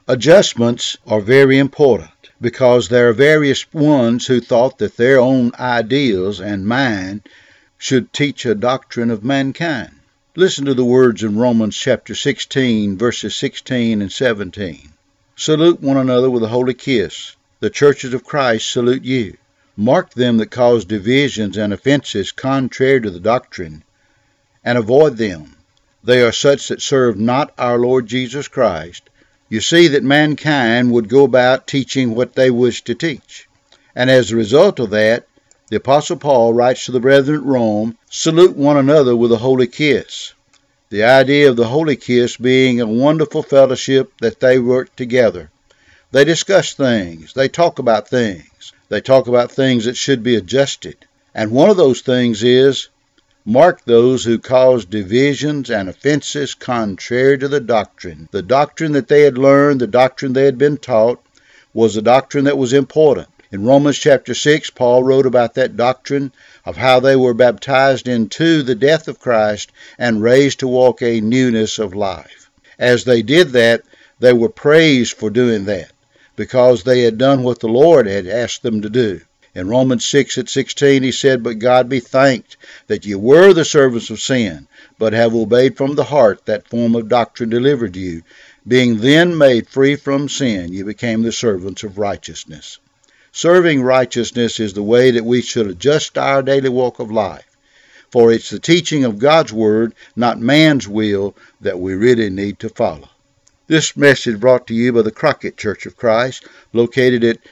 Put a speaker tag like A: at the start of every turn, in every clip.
A: Adjustments are very important because there are various ones who thought that their own ideals and mind should teach a doctrine of mankind. Listen to the words in Romans chapter 16, verses 16 and 17. Salute one another with a holy kiss. The churches of Christ salute you. Mark them that cause divisions and offenses contrary to the doctrine, and avoid them. They are such that serve not our Lord Jesus Christ. You see that mankind would go about teaching what they wish to teach. And as a result of that, the Apostle Paul writes to the brethren at Rome, salute one another with a holy kiss. The idea of the holy kiss being a wonderful fellowship that they work together. They discuss things. They talk about things. They talk about things that should be adjusted. And one of those things is, mark those who cause divisions and offenses contrary to the doctrine. The doctrine that they had learned, the doctrine they had been taught, was a doctrine that was important. In Romans chapter 6, Paul wrote about that doctrine of how they were baptized into the death of Christ and raised to walk a newness of life. As they did that, they were praised for doing that because they had done what the Lord had asked them to do. In Romans 6:16 he said, but God be thanked that ye were the servants of sin, but have obeyed from the heart that form of doctrine delivered you. Being then made free from sin, ye became the servants of righteousness. Serving righteousness is the way that we should adjust our daily walk of life. For it's the teaching of God's Word, not man's will, that we really need to follow. This message brought to you by the Crockett Church of Christ, located at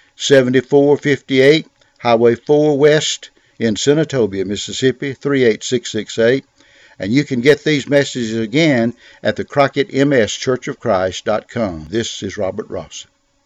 A: 7458 Highway 4 West in Senatobia, Mississippi, 38668. And you can get these messages again at the CrockettMSChurchofChrist.com. This is Robert Rawson.